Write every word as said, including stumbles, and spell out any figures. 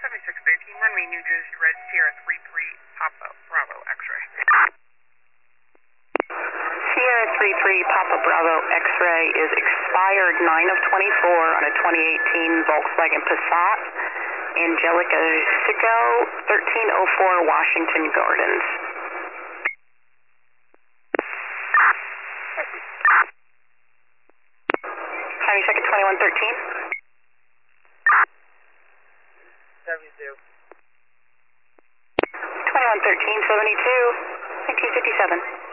seventy-six thirteen, runway New Jersey, Red Sierra three three, Papa Bravo X-ray. Sierra three three, Papa Bravo X-ray is expired nine of twenty-four on a twenty eighteen Volkswagen Passat, Angelica Sico, thirteen oh four Washington Gardens. Time you second twenty-one thirteen. seventy-two. twenty-one thirteen seventy-two, nineteen fifty-seven.